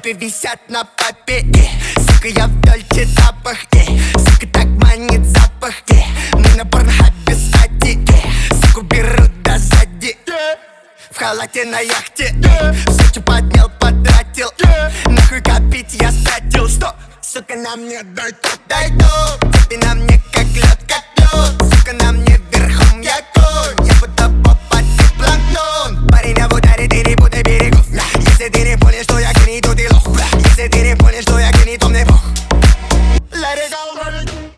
брови висят на попе. Сука, я в дольче запахе. Сука, так манит запахи. Мы на порнхабе статики. Суку берут до сзади. В халате на яхте. Сочи поднял, потратил. Нахуй копить я стратил. Что? Сука, на мне дай тут, дай тут. Тебе на мне